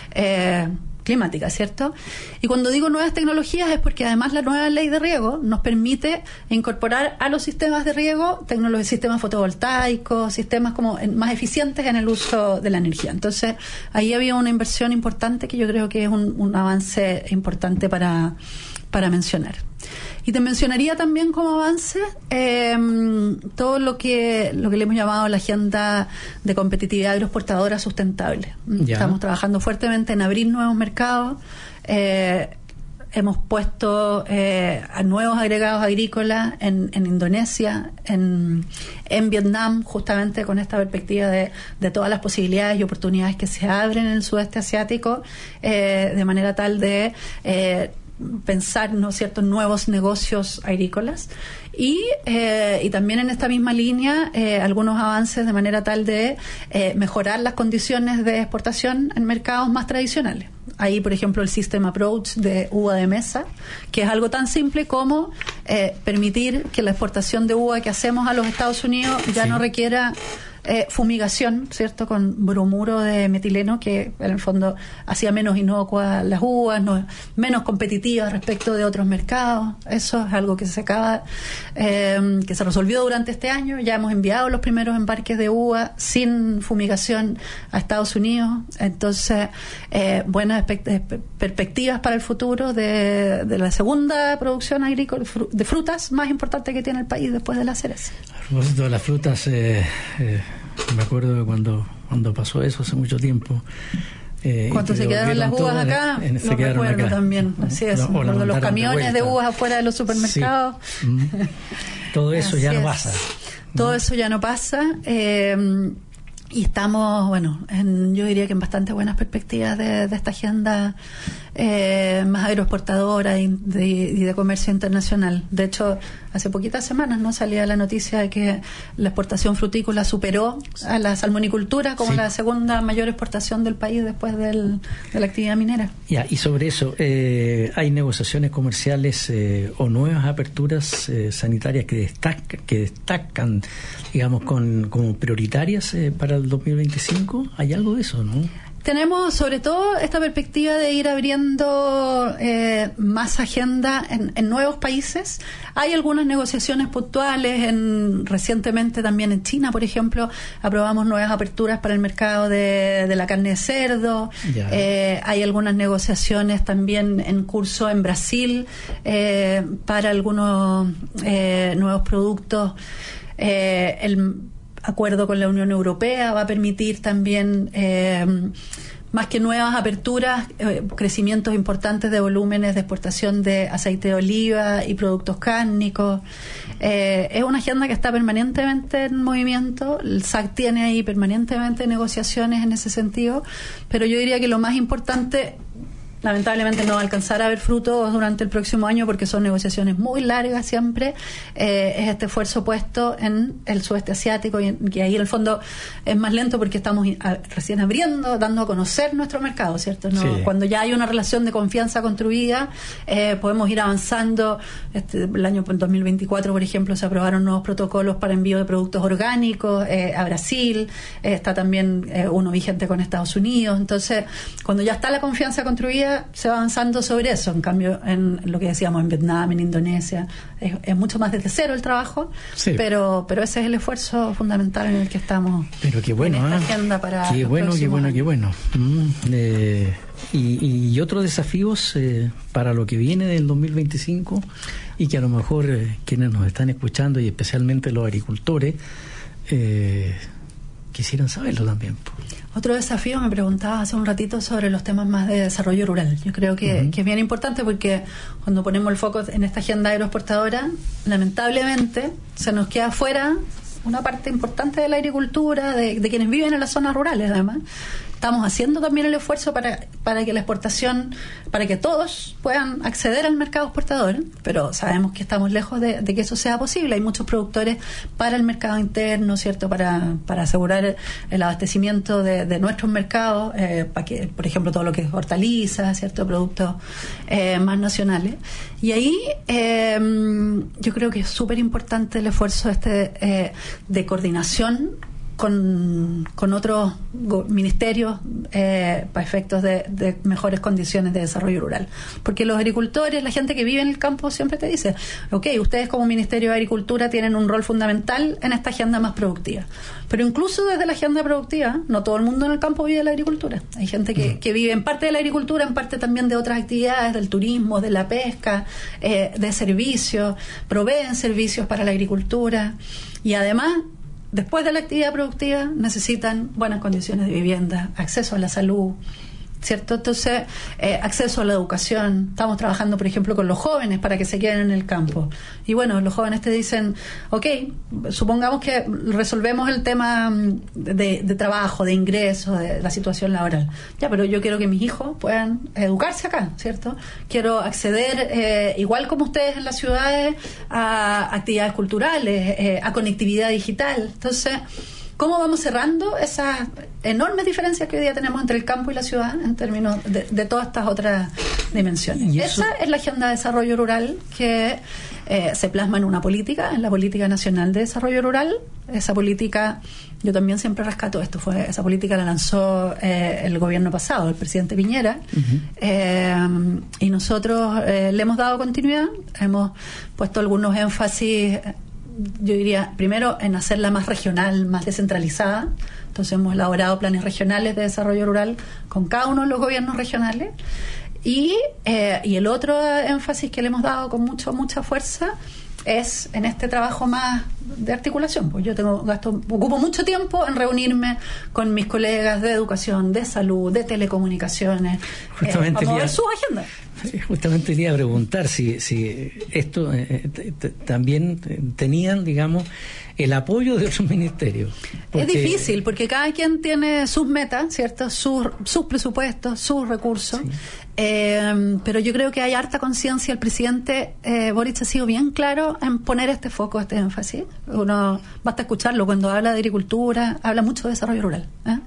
eh, climática, ¿cierto? Y cuando digo nuevas tecnologías es porque además la nueva ley de riego nos permite incorporar a los sistemas de riego tecnologías, sistemas fotovoltaicos, sistemas como en, más eficientes en el uso de la energía. Entonces, ahí había una inversión importante que yo creo que es un, un avance importante para, para mencionar. Y te mencionaría también como avance eh, todo lo que lo que le hemos llamado la agenda de competitividad agroexportadora sustentable. Ya. Estamos trabajando fuertemente en abrir nuevos mercados. Eh, hemos puesto eh, a nuevos agregados agrícolas en, en Indonesia, en, en Vietnam, justamente con esta perspectiva de, de todas las posibilidades y oportunidades que se abren en el sudeste asiático, eh, de manera tal de Eh, pensar, ¿no es cierto?, nuevos negocios agrícolas y, eh, y también en esta misma línea eh, algunos avances de manera tal de eh, mejorar las condiciones de exportación en mercados más tradicionales. Ahí, por ejemplo, el System Approach de uva de mesa, que es algo tan simple como eh, permitir que la exportación de uva que hacemos a los Estados Unidos ya sí. no requiera Eh, fumigación, ¿cierto?, con bromuro de metileno, que en el fondo hacía menos inocuas las uvas, no, menos competitivas respecto de otros mercados. Eso es algo que se acaba, eh, que se resolvió durante este año. Ya hemos enviado los primeros embarques de uva sin fumigación a Estados Unidos. Entonces, eh, buenas perspectivas para el futuro de, de la segunda producción agrícola de frutas más importante que tiene el país después de la cereza. A propósito de las frutas, eh, eh, me acuerdo de cuando, cuando pasó eso hace mucho tiempo. Eh, cuando se quedaron las uvas acá, en, en, lo recuerdo acá. También. Así es, no, cuando los camiones de, de uvas afuera de los supermercados. Sí. Mm. Todo eso ya no es. pasa. Todo ¿no? eso ya no pasa. Eh, y estamos, bueno, en, yo diría que en bastante buenas perspectivas de, de esta agenda eh, más agroexportadora y de, y de comercio internacional. De hecho, hace poquitas semanas no salía la noticia de que la exportación frutícola superó a la salmonicultura como sí. la segunda mayor exportación del país después del, de la actividad minera. Ya, y sobre eso, eh, ¿hay negociaciones comerciales eh, o nuevas aperturas eh, sanitarias que destacan, que destacan, digamos, con, como prioritarias eh, para el dos mil veinticinco? ¿Hay algo de eso, no? Tenemos sobre todo esta perspectiva de ir abriendo eh, más agenda en, en nuevos países. Hay algunas negociaciones puntuales. En, recientemente también en China, por ejemplo, aprobamos nuevas aperturas para el mercado de, de la carne de cerdo. Eh, hay algunas negociaciones también en curso en Brasil eh, para algunos eh, nuevos productos. Eh, el acuerdo con la Unión Europea va a permitir también eh, más que nuevas aperturas, eh, crecimientos importantes de volúmenes de exportación de aceite de oliva y productos cárnicos. Eh, es una agenda que está permanentemente en movimiento. El S A C tiene ahí permanentemente negociaciones en ese sentido, pero yo diría que lo más importante, lamentablemente no va a alcanzar a ver frutos durante el próximo año porque son negociaciones muy largas siempre, eh, es este esfuerzo puesto en el sudeste asiático y, en, que ahí en el fondo es más lento porque estamos a, recién abriendo, dando a conocer nuestro mercado, ¿cierto? ¿No? Sí. Cuando ya hay una relación de confianza construida, eh, podemos ir avanzando. Este, el año dos mil veinticuatro, por ejemplo, se aprobaron nuevos protocolos para envío de productos orgánicos eh, a Brasil, eh, está también eh, uno vigente con Estados Unidos. Entonces, cuando ya está la confianza construida, se va avanzando sobre eso. En cambio, en lo que decíamos en Vietnam, en Indonesia, es, es mucho más desde cero el trabajo, sí. pero pero ese es el esfuerzo fundamental en el que estamos. Pero qué bueno, en esta ¿eh? agenda para qué bueno, qué bueno, qué bueno. Mm, eh, y, y otros desafíos eh, para lo que viene del dos mil veinticinco y que a lo mejor eh, quienes nos están escuchando y especialmente los agricultores eh, quisieran saberlo también. Otro desafío, me preguntaba hace un ratito sobre los temas más de desarrollo rural. Yo creo que, uh-huh. que es bien importante porque cuando ponemos el foco en esta agenda agroexportadora, lamentablemente se nos queda fuera una parte importante de la agricultura, de, de quienes viven en las zonas rurales además. Estamos haciendo también el esfuerzo para, para que la exportación, para que todos puedan acceder al mercado exportador, pero sabemos que estamos lejos de, de que eso sea posible. Hay muchos productores para el mercado interno, ¿cierto? Para, para asegurar el abastecimiento de, de nuestros mercados, eh, para que, por ejemplo, todo lo que es hortalizas, ¿cierto? Productos eh, más nacionales. Y ahí eh, yo creo que es súper importante el esfuerzo este eh, de coordinación con, con otros ministerios eh, para efectos de, de mejores condiciones de desarrollo rural. Porque los agricultores, la gente que vive en el campo siempre te dice, ok, ustedes como Ministerio de Agricultura tienen un rol fundamental en esta agenda más productiva. Pero incluso desde la agenda productiva, no todo el mundo en el campo vive de la agricultura. Hay gente que, que vive en parte de la agricultura, en parte también de otras actividades, del turismo, de la pesca, eh, de servicios, proveen servicios para la agricultura y además, después de la actividad productiva, necesitan buenas condiciones de vivienda, acceso a la salud, ¿cierto? Entonces, eh, acceso a la educación. Estamos trabajando, por ejemplo, con los jóvenes para que se queden en el campo. Y bueno, los jóvenes te dicen, ok, supongamos que resolvemos el tema de, de trabajo, de ingreso, de la situación laboral. Ya, pero yo quiero que mis hijos puedan educarse acá, ¿cierto? Quiero acceder, eh, igual como ustedes en las ciudades, a actividades culturales, eh, a conectividad digital. Entonces, ¿cómo vamos cerrando esas enormes diferencias que hoy día tenemos entre el campo y la ciudad en términos de, de todas estas otras dimensiones? Esa es la agenda de desarrollo rural que eh, se plasma en una política, en la Política Nacional de Desarrollo Rural. Esa política, yo también siempre rescato esto, fue esa política la lanzó eh, el gobierno pasado, el presidente Piñera, uh-huh. eh, y nosotros eh, le hemos dado continuidad, hemos puesto algunos énfasis, yo diría, primero en hacerla más regional, más descentralizada. Entonces hemos elaborado planes regionales de desarrollo rural con cada uno de los gobiernos regionales. Y, eh, y el otro énfasis que le hemos dado con mucho, mucha fuerza es en este trabajo más de articulación. Pues yo tengo gasto, ocupo mucho tiempo en reunirme con mis colegas de educación, de salud, de telecomunicaciones, eh, para mover sus agendas. Justamente quería preguntar si, si esto eh, t- t- también tenían, digamos, el apoyo de otros ministerios. Porque... Es difícil, porque cada quien tiene sus metas, ¿cierto? Sus, sus presupuestos, sus recursos. Sí. Eh, pero yo creo que hay harta conciencia. El presidente eh, Boric ha sido bien claro en poner este foco, este énfasis. Uno basta escucharlo cuando habla de agricultura, habla mucho de desarrollo rural. ¿eh?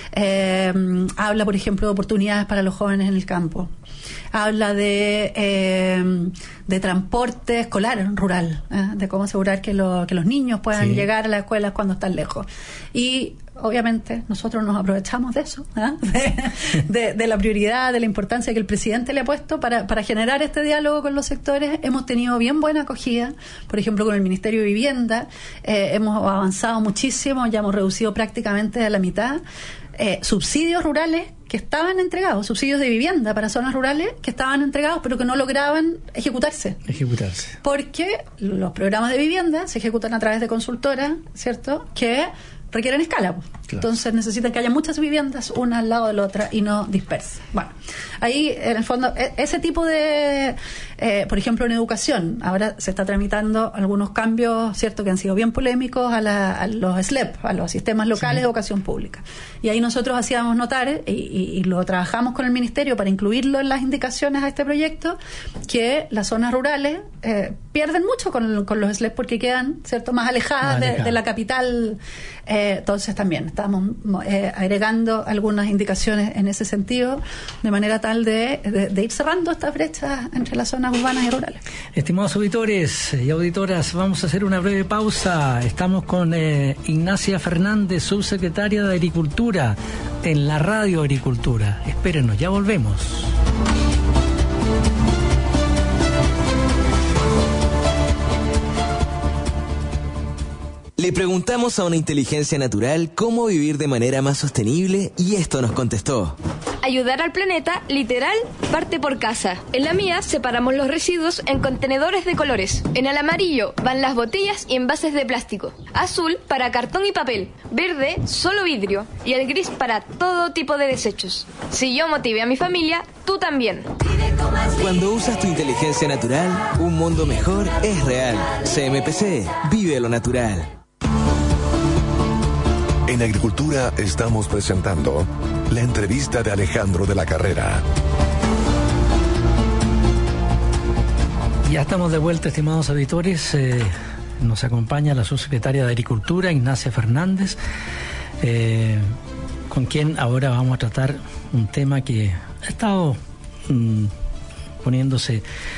Eh, habla, por ejemplo, de oportunidades para los jóvenes en el campo. Habla de eh, de transporte escolar rural, ¿eh? de cómo asegurar que, lo, que los niños puedan sí. llegar a las escuelas cuando están lejos. Y obviamente nosotros nos aprovechamos de eso, ¿eh? de, de, de la prioridad, de la importancia que el presidente le ha puesto para, para generar este diálogo con los sectores. Hemos tenido bien buena acogida, por ejemplo con el Ministerio de Vivienda, eh, hemos avanzado muchísimo, ya hemos reducido prácticamente a la mitad eh, subsidios rurales que estaban entregados, subsidios de vivienda para zonas rurales que estaban entregados pero que no lograban ejecutarse. Ejecutarse. Porque los programas de vivienda se ejecutan a través de consultoras, ¿cierto?, que requieren escala. Claro. Entonces necesitan que haya muchas viviendas, una al lado de la otra, y no dispersas. Bueno, ahí en el fondo, ese tipo de, eh, por ejemplo, en educación, ahora se está tramitando algunos cambios, cierto, que han sido bien polémicos a, la, a los S L E P, a los sistemas locales sí. de educación pública. Y ahí nosotros hacíamos notar, y, y, y lo trabajamos con el Ministerio para incluirlo en las indicaciones a este proyecto, que las zonas rurales eh, pierden mucho con, con los S L E P porque quedan, cierto, más alejadas de, de la capital. Eh, entonces también estamos eh, agregando algunas indicaciones en ese sentido, de manera tal de, de, de ir cerrando estas brechas entre las zonas urbanas y rurales. Estimados auditores y auditoras, vamos a hacer una breve pausa. Estamos con eh, Ignacia Fernández, subsecretaria de Agricultura, en la Radio Agricultura. Espérenos, ya volvemos. Le preguntamos a una inteligencia natural cómo vivir de manera más sostenible y esto nos contestó. Ayudar al planeta, literal, parte por casa. En la mía separamos los residuos en contenedores de colores. En el amarillo van las botellas y envases de plástico. Azul para cartón y papel. Verde, solo vidrio. Y el gris para todo tipo de desechos. Si yo motivé a mi familia, tú también. Cuando usas tu inteligencia natural, un mundo mejor es real. C M P C, vive lo natural. En Agricultura estamos presentando la entrevista de Alejandro de la Carrera. Ya estamos de vuelta, estimados auditores. Eh, nos acompaña la subsecretaria de Agricultura, Ignacia Fernández, eh, con quien ahora vamos a tratar un tema que ha estado mm, poniéndose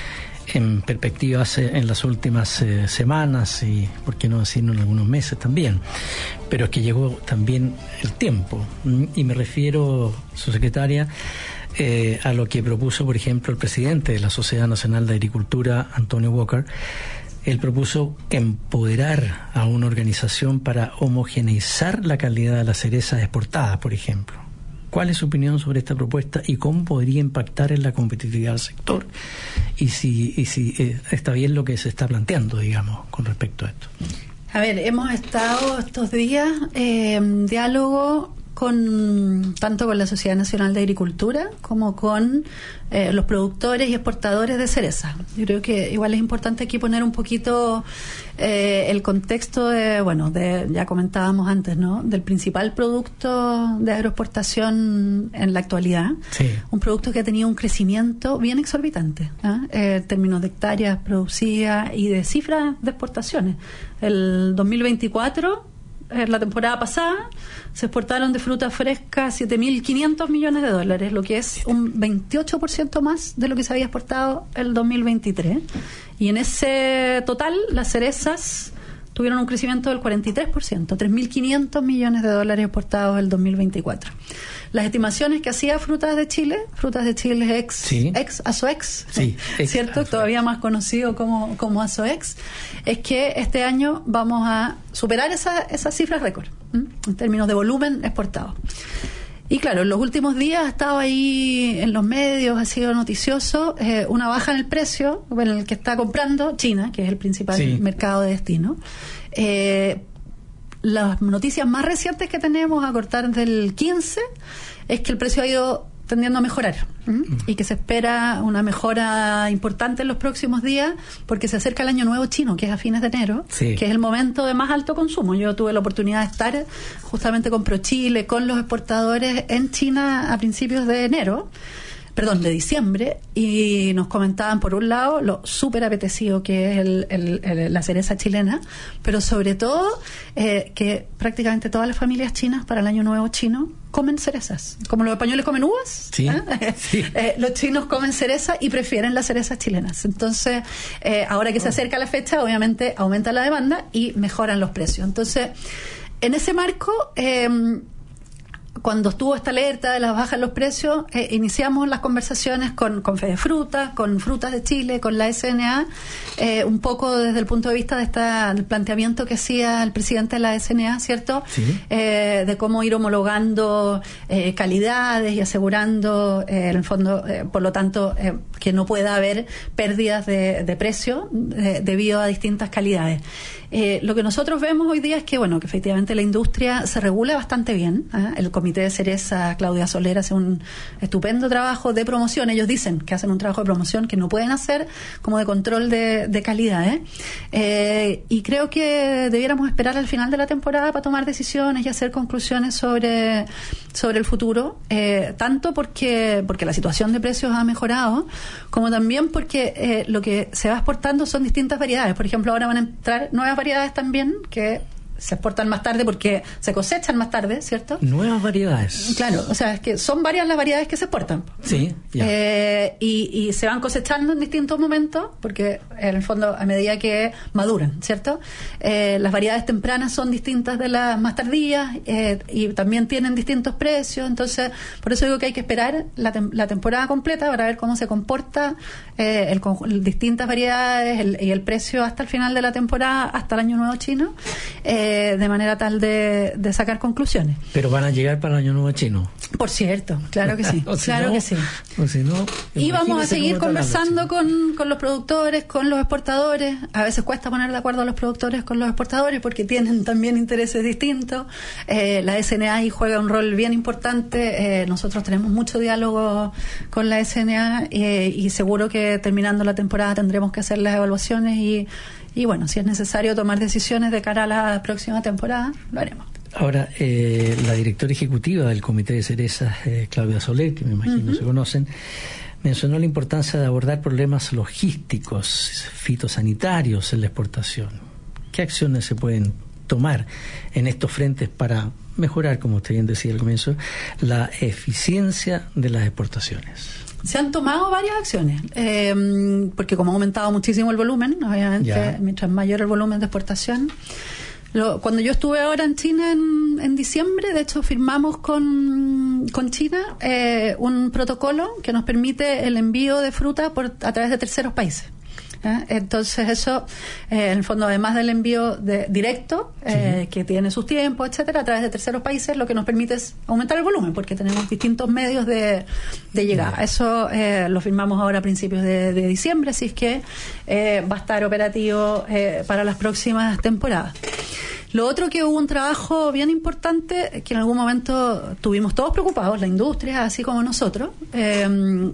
en perspectivas en las últimas eh, semanas y, por qué no decirlo, en algunos meses también. Pero es que llegó también el tiempo. Y me refiero, su secretaria, eh, a lo que propuso, por ejemplo, el presidente de la Sociedad Nacional de Agricultura, Antonio Walker. Él propuso empoderar a una organización para homogeneizar la calidad de las cerezas exportadas, por ejemplo. ¿Cuál es su opinión sobre esta propuesta y cómo podría impactar en la competitividad del sector? Y si, y si eh, está bien lo que se está planteando, digamos, con respecto a esto. A ver, hemos estado estos días eh, en diálogo con tanto con la Sociedad Nacional de Agricultura como con eh, los productores y exportadores de cereza. Yo creo que igual es importante aquí poner un poquito eh, el contexto de, bueno, de, ya comentábamos antes, ¿no?, del principal producto de agroexportación en la actualidad. Sí. Un producto que ha tenido un crecimiento bien exorbitante, ¿eh? Eh, en términos de hectáreas producidas y de cifras de exportaciones. El dos mil veinticuatro, en la temporada pasada, se exportaron de fruta fresca siete mil quinientos millones de dólares, lo que es un veintiocho por ciento más de lo que se había exportado el dos mil veintitrés. Y en ese total, las cerezas tuvieron un crecimiento del cuarenta y tres por ciento, tres mil quinientos millones de dólares exportados el dos mil veinticuatro. Las estimaciones que hacía Frutas de Chile, Frutas de Chile ex, sí. ex Asoex, sí, ex ¿cierto? Asoex. Todavía más conocido como, como Asoex, es que este año vamos a superar esa, esas cifras récord, ¿m? en términos de volumen exportado. Y claro, en los últimos días ha estado ahí en los medios, ha sido noticioso, eh, una baja en el precio en el que está comprando China, que es el principal sí. mercado de destino. Eh, las noticias más recientes que tenemos a cortar del quince es que el precio ha ido tendiendo a mejorar, ¿m? y que se espera una mejora importante en los próximos días porque se acerca el año nuevo chino, que es a fines de enero, sí. que es el momento de más alto consumo. Yo tuve la oportunidad de estar justamente con ProChile, con los exportadores en China a principios de enero, perdón, de diciembre, y nos comentaban, por un lado, lo súper apetecido que es el, el, el, la cereza chilena, pero sobre todo eh, que prácticamente todas las familias chinas para el año nuevo chino comen cerezas. Como los españoles comen uvas, sí, ¿eh? sí. eh, los chinos comen cereza y prefieren las cerezas chilenas. Entonces, eh, ahora que se acerca la fecha, obviamente aumenta la demanda y mejoran los precios. Entonces, en ese marco, eh, cuando estuvo esta alerta de las bajas en los precios, eh, iniciamos las conversaciones con, con Fedefruta, con Frutas de Chile, con la S N A, eh, un poco desde el punto de vista de esta, del planteamiento que hacía el presidente de la S N A, ¿cierto? Sí. Eh, de cómo ir homologando eh, calidades y asegurando, eh, en el fondo, eh, por lo tanto, eh, que no pueda haber pérdidas de, de precio eh, debido a distintas calidades. Eh, lo que nosotros vemos hoy día es que, bueno, que efectivamente la industria se regula bastante bien. ¿eh? El comité de Cereza, Claudia Soler, hace un estupendo trabajo de promoción. Ellos dicen que hacen un trabajo de promoción que no pueden hacer, como de control de, de calidad. ¿eh? Eh, y creo que debiéramos esperar al final de la temporada para tomar decisiones y hacer conclusiones sobre, sobre el futuro, eh, tanto porque, porque la situación de precios ha mejorado, como también porque eh, lo que se va exportando son distintas variedades. Por ejemplo, ahora van a entrar nuevas variedades también que se exportan más tarde porque se cosechan más tarde, ¿cierto? Nuevas variedades. Claro, o sea, es que son varias las variedades que se exportan. Sí, ya. Eh, y, y se van cosechando en distintos momentos, porque en el fondo, a medida que maduran, ¿cierto? Eh, las variedades tempranas son distintas de las más tardías, eh, y también tienen distintos precios. Entonces, por eso digo que hay que esperar la, tem- la temporada completa para ver cómo se comporta eh, el conj- distintas variedades el, y el precio hasta el final de la temporada, hasta el Año Nuevo Chino. Eh, de manera tal de, de sacar conclusiones. Pero van a llegar para el Año Nuevo Chino. Por cierto, claro que sí. o si claro no, que sí. O si no, y vamos a seguir cómo conversando con, con los productores, con los exportadores. A veces cuesta poner de acuerdo a los productores con los exportadores porque tienen también intereses distintos. Eh, la S N A ahí juega un rol bien importante. Eh, nosotros tenemos mucho diálogo con la S N A, eh, y seguro que terminando la temporada tendremos que hacer las evaluaciones y Y bueno, si es necesario tomar decisiones de cara a la próxima temporada, lo haremos. Ahora, eh, la directora ejecutiva del Comité de Cerezas, eh, Claudia Soler, que me imagino uh-huh. se conocen, mencionó la importancia de abordar problemas logísticos, fitosanitarios en la exportación. ¿Qué acciones se pueden tomar en estos frentes para mejorar, como usted bien decía al comienzo, la eficiencia de las exportaciones? Se han tomado varias acciones, eh, porque como ha aumentado muchísimo el volumen, obviamente, ya. mientras mayor el volumen de exportación. Lo, cuando yo estuve ahora en China en, en diciembre, de hecho firmamos con, con China eh, un protocolo que nos permite el envío de fruta por, a través de terceros países. ¿Eh? Entonces eso, eh, en el fondo, además del envío de, directo, eh, sí. que tiene sus tiempos, etcétera, a través de terceros países, lo que nos permite es aumentar el volumen, porque tenemos distintos medios de, de llegada. Eso eh, lo firmamos ahora a principios de, de diciembre, así es que eh, va a estar operativo eh, para las próximas temporadas. Lo otro, que hubo un trabajo bien importante que en algún momento tuvimos todos preocupados, la industria, así como nosotros, eh,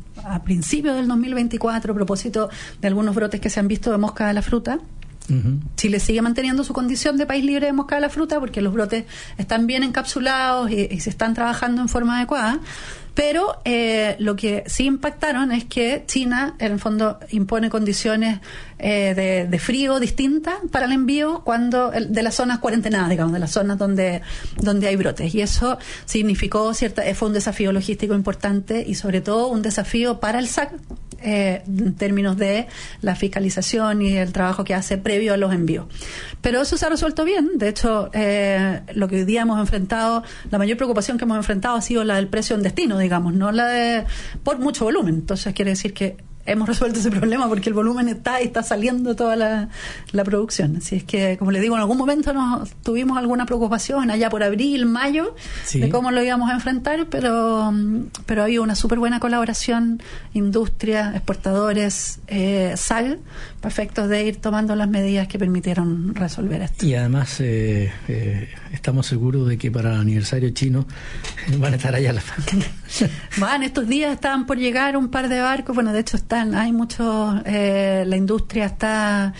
a principios del dos mil veinticuatro, a propósito de algunos brotes que se han visto de mosca de la fruta. Uh-huh. Chile sigue manteniendo su condición de país libre de mosca de la fruta porque los brotes están bien encapsulados y, y se están trabajando en forma adecuada. Pero eh, lo que sí impactaron es que China, en el fondo, impone condiciones eh, de, de frío distintas para el envío cuando el, de las zonas cuarentenadas, digamos, de las zonas donde donde hay brotes. Y eso significó cierta fue un desafío logístico importante y sobre todo un desafío para el S A C eh, en términos de la fiscalización y el trabajo que hace previo a los envíos. Pero eso se ha resuelto bien. De hecho, eh, lo que hoy día hemos enfrentado, la mayor preocupación que hemos enfrentado ha sido la del precio en destino, digamos, no la de por mucho volumen. Entonces quiere decir que hemos resuelto ese problema porque el volumen está y está saliendo toda la, la producción. Así es que, como les digo, en algún momento nos tuvimos alguna preocupación allá por abril, mayo, sí. de cómo lo íbamos a enfrentar, pero pero había una súper buena colaboración, industria, exportadores, eh, S A G, para efectos de ir tomando las medidas que permitieron resolver esto. Y además eh, eh, estamos seguros de que para el aniversario chino van a estar allá las familias. Van, estos días estaban por llegar un par de barcos, bueno, de hecho están, hay muchos, eh, la industria está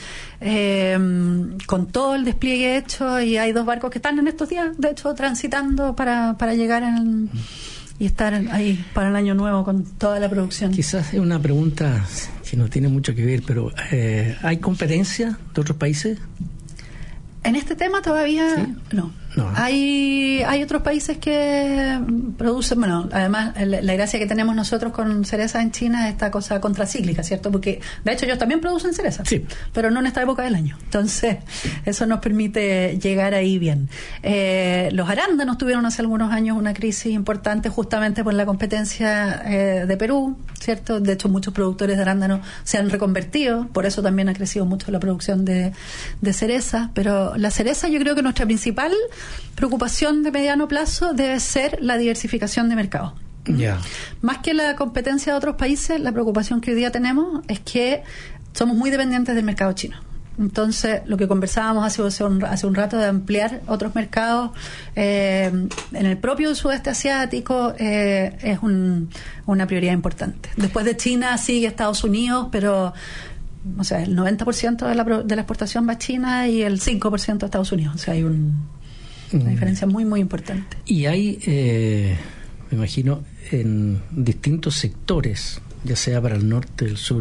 eh, con todo el despliegue hecho y hay dos barcos que están en estos días, de hecho, transitando para, para llegar en, y estar ahí para el año nuevo con toda la producción. Quizás es una pregunta que no tiene mucho que ver, pero eh, ¿hay competencia de otros países? En este tema todavía ¿sí? no. No. Hay hay otros países que producen, bueno, además la, la gracia que tenemos nosotros con cereza en China es esta cosa contracíclica, ¿cierto? Porque de hecho ellos también producen cereza, sí. pero no en esta época del año. Entonces eso nos permite llegar ahí bien. Eh, los arándanos tuvieron hace algunos años una crisis importante justamente por la competencia eh, de Perú, ¿cierto? De hecho muchos productores de arándanos se han reconvertido, por eso también ha crecido mucho la producción de, de cereza, pero la cereza, yo creo que nuestra principal preocupación de mediano plazo debe ser la diversificación de mercado. Yeah. Más que la competencia de otros países, la preocupación que hoy día tenemos es que somos muy dependientes del mercado chino. Entonces, lo que conversábamos hace, hace, un, hace un rato de ampliar otros mercados eh, en el propio sudeste asiático eh, es un, una prioridad importante. Después de China sigue Estados Unidos, pero o sea, el noventa por ciento de la, de la exportación va a China y el cinco por ciento a Estados Unidos. O sea, hay un, una diferencia muy, muy importante. Y hay, eh, me imagino, en distintos sectores, ya sea para el norte, el sur,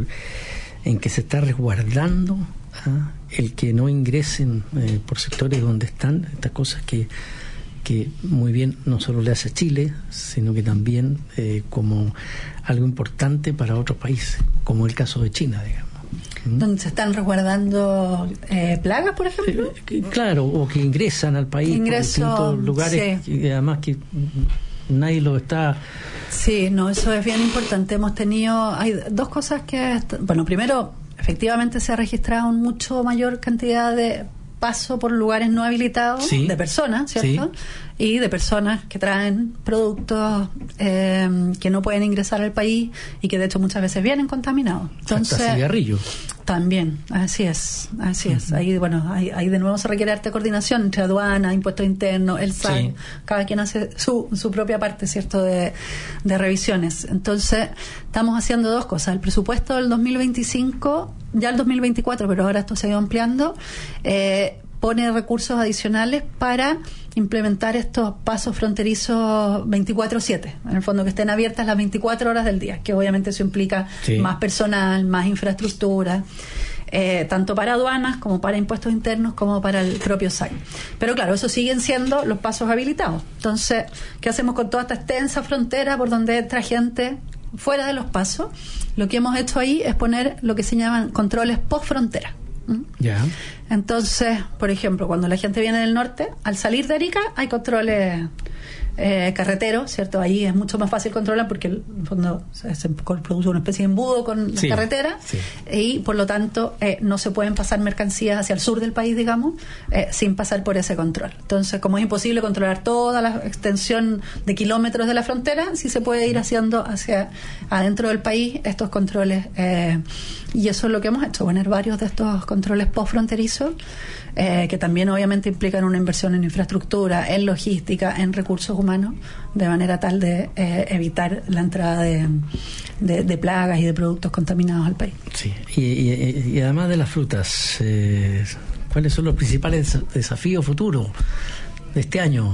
en que se está resguardando ¿ah? el que no ingresen eh, por sectores donde están estas cosas que, que muy bien no solo le hace a Chile, sino que también eh, como algo importante para otros países, como el caso de China, digamos. ¿Mm? ¿Donde se están resguardando eh, plagas, por ejemplo? Eh, claro, o que ingresan al país Ingreso, por distintos lugares, sí. Y además que nadie lo está... Sí, no, eso es bien importante. Hemos tenido, hay dos cosas que, bueno, primero, efectivamente se ha registrado una mucho mayor cantidad de paso por lugares no habilitados, sí, de personas, ¿cierto? Sí. Y de personas que traen productos eh, que no pueden ingresar al país y que de hecho muchas veces vienen contaminados. Entonces, hasta cigarrillos. También, así es, así es. Uh-huh. Ahí, bueno, ahí, ahí de nuevo se requiere harta coordinación entre aduana, impuestos internos, el S A C, sí. Cada quien hace su, su propia parte, ¿cierto?, de, de revisiones. Entonces, estamos haciendo dos cosas. El presupuesto del dos mil veinticinco, ya el dos mil veinticuatro, pero ahora esto se ha ido ampliando, eh, pone recursos adicionales para implementar estos pasos fronterizos veinticuatro siete, en el fondo que estén abiertas las veinticuatro horas del día, que obviamente eso implica sí. más personal, más infraestructura, eh, tanto para aduanas como para impuestos internos como para el propio S A C. Pero claro, eso siguen siendo los pasos habilitados. Entonces, ¿qué hacemos con toda esta extensa frontera por donde entra gente fuera de los pasos? Lo que hemos hecho ahí es poner lo que se llaman controles post-frontera. Ya. Yeah. Entonces, por ejemplo, cuando la gente viene del norte, al salir de Arica hay controles eh, carreteros, ¿cierto? Ahí es mucho más fácil controlar porque en el fondo se, se produce una especie de embudo con las sí, carreteras sí. y por lo tanto eh, no se pueden pasar mercancías hacia el sur del país, digamos, eh, sin pasar por ese control. Entonces, como es imposible controlar toda la extensión de kilómetros de la frontera, sí se puede ir haciendo hacia adentro del país estos controles eh, y eso es lo que hemos hecho, poner varios de estos controles post-fronterizos eh, que también obviamente implican una inversión en infraestructura, en logística, en recursos humanos, de manera tal de eh, evitar la entrada de, de, de plagas y de productos contaminados al país. Sí, y, y, y además de las frutas, eh, ¿cuáles son los principales desafíos futuros de este año?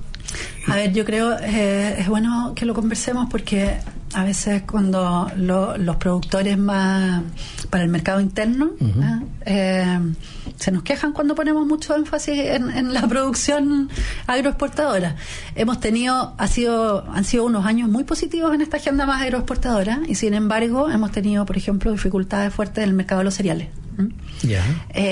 A ver, yo creo eh, es bueno que lo conversemos porque a veces cuando lo, los productores más para el mercado interno uh-huh. ¿eh? Eh, se nos quejan cuando ponemos mucho énfasis en, en la producción agroexportadora. Hemos tenido, ha sido, han sido unos años muy positivos en esta agenda más agroexportadora y sin embargo hemos tenido, por ejemplo, dificultades fuertes en el mercado de los cereales. ¿Mm? Yeah.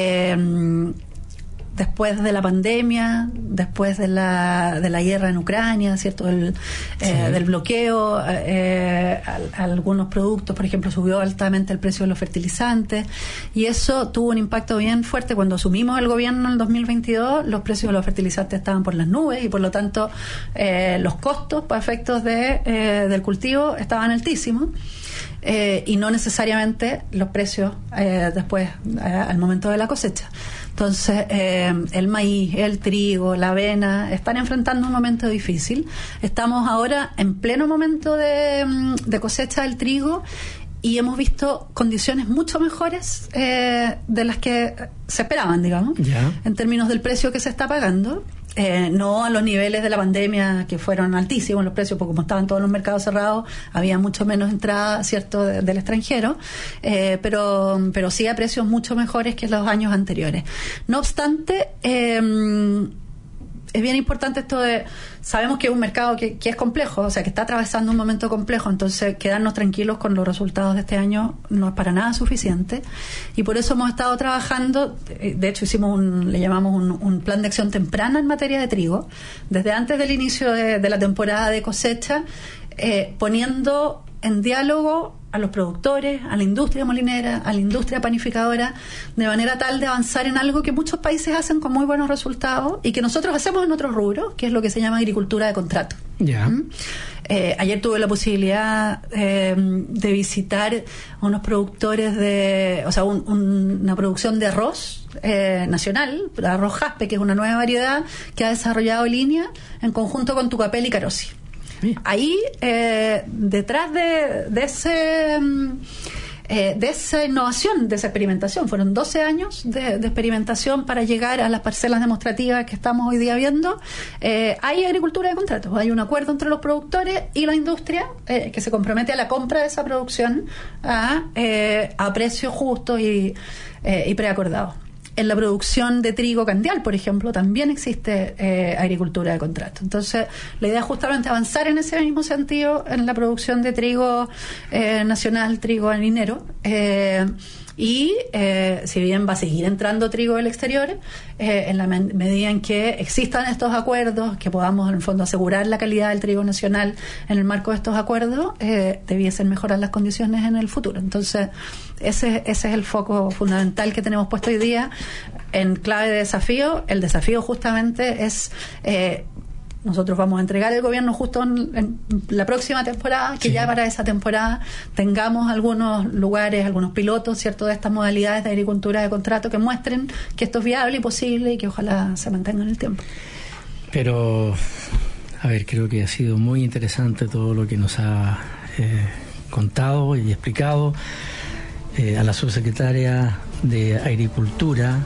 Eh, después de la pandemia, después de la de la guerra en Ucrania, ¿cierto? El, sí. eh, del bloqueo, eh, a, a algunos productos, por ejemplo, subió altamente el precio de los fertilizantes y eso tuvo un impacto bien fuerte. Cuando asumimos el gobierno en el dos mil veintidós, los precios de los fertilizantes estaban por las nubes y por lo tanto eh, los costos para efectos de, eh, del cultivo estaban altísimos. Eh, y no necesariamente los precios eh, después, eh, al momento de la cosecha. Entonces, eh, el maíz, el trigo, la avena están enfrentando un momento difícil. Estamos ahora en pleno momento de, de cosecha del trigo y hemos visto condiciones mucho mejores eh, de las que se esperaban, digamos, yeah. en términos del precio que se está pagando. Eh, no a los niveles de la pandemia que fueron altísimos los precios, porque como estaban todos los mercados cerrados, había mucho menos entrada, ¿cierto?, de, del extranjero, eh, pero, pero sí a precios mucho mejores que los años anteriores. No obstante, eh, es bien importante esto de, sabemos que es un mercado que, que es complejo, o sea, que está atravesando un momento complejo, entonces quedarnos tranquilos con los resultados de este año no es para nada suficiente y por eso hemos estado trabajando, de hecho hicimos un, le llamamos un, un plan de acción temprana en materia de trigo, desde antes del inicio de, de la temporada de cosecha, eh, poniendo en diálogo a los productores, a la industria molinera, a la industria panificadora, de manera tal de avanzar en algo que muchos países hacen con muy buenos resultados y que nosotros hacemos en otros rubros, que es lo que se llama agricultura de contrato. Yeah. ¿Mm? Eh, ayer tuve la posibilidad eh, de visitar a unos productores de, o sea, un, un, una producción de arroz eh, nacional, arroz jaspe, que es una nueva variedad que ha desarrollado Línea en conjunto con Tucapel y Carosi. Sí. Ahí, eh, detrás de, de ese... Eh, de esa innovación, de esa experimentación, fueron doce años de, de experimentación para llegar a las parcelas demostrativas que estamos hoy día viendo. Eh, hay agricultura de contratos, hay un acuerdo entre los productores y la industria eh, que se compromete a la compra de esa producción a, eh, a precios justos y, eh, y preacordados. En la producción de trigo candial, por ejemplo, también existe eh, agricultura de contrato. Entonces, la idea es justamente avanzar en ese mismo sentido en la producción de trigo eh, nacional, trigo harinero. Eh, y eh, si bien va a seguir entrando trigo del exterior, eh, en la me- medida en que existan estos acuerdos, que podamos en el fondo asegurar la calidad del trigo nacional en el marco de estos acuerdos, eh, debiesen mejorar las condiciones en el futuro. Entonces, ese, ese es el foco fundamental que tenemos puesto hoy día en clave de desafío. El desafío justamente es... Eh, nosotros vamos a entregar el gobierno justo en, en la próxima temporada, que sí. Ya para esa temporada tengamos algunos lugares, algunos pilotos, ¿cierto?, de estas modalidades de agricultura de contrato que muestren que esto es viable y posible y que ojalá se mantenga en el tiempo. Pero, a ver, creo que ha sido muy interesante todo lo que nos ha eh, contado y explicado. Eh, a la subsecretaria de Agricultura,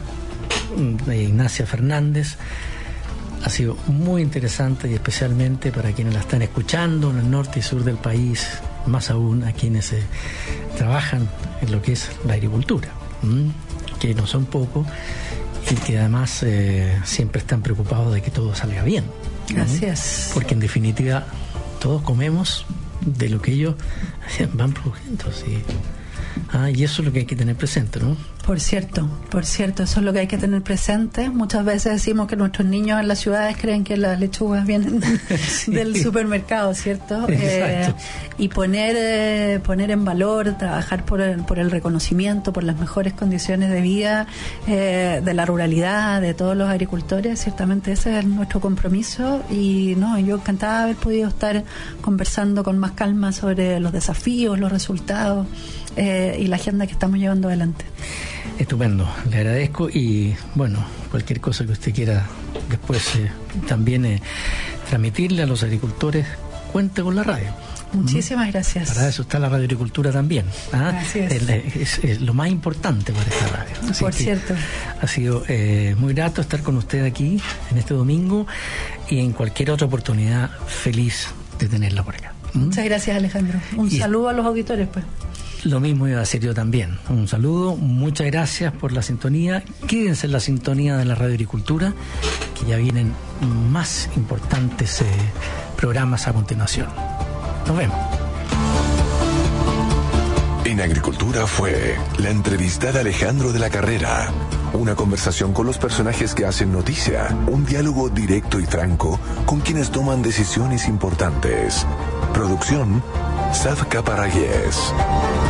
de Ignacia Fernández. Ha sido muy interesante y especialmente para quienes la están escuchando en el norte y sur del país, más aún a quienes eh, trabajan en lo que es la agricultura, ¿m? que no son pocos y que además eh, siempre están preocupados de que todo salga bien. ¿m? Así es. Porque en definitiva todos comemos de lo que ellos van produciendo, ¿sí? Ah, y eso es lo que hay que tener presente, ¿no? Por cierto, por cierto, eso es lo que hay que tener presente. Muchas veces decimos que nuestros niños en las ciudades creen que las lechugas vienen sí. del supermercado, ¿cierto? Eh, y poner eh, poner en valor, trabajar por el, por el reconocimiento, por las mejores condiciones de vida eh, de la ruralidad, de todos los agricultores, ciertamente ese es nuestro compromiso. Y no, yo encantada de haber podido estar conversando con más calma sobre los desafíos, los resultados eh, y la agenda que estamos llevando adelante. Estupendo, le agradezco y bueno, cualquier cosa que usted quiera después eh, también eh, transmitirle a los agricultores, cuente con la radio. Muchísimas ¿Mm? gracias. Para eso está la radioagricultura también. ¿ah? Así es. Es, es, es lo más importante para esta radio. Así Por cierto. Ha sido eh, muy grato estar con usted aquí en este domingo y en cualquier otra oportunidad feliz de tenerla por acá. ¿Mm? Muchas gracias, Alejandro. Un y saludo a los auditores, pues. Lo mismo iba a decir yo también. Un saludo, muchas gracias por la sintonía. Quédense en la sintonía de la Radio Agricultura, que ya vienen más importantes eh, programas a continuación. Nos vemos. En Agricultura fue la entrevista de Alejandro de la Carrera. Una conversación con los personajes que hacen noticia. Un diálogo directo y franco con quienes toman decisiones importantes. Producción, Safka Parayes.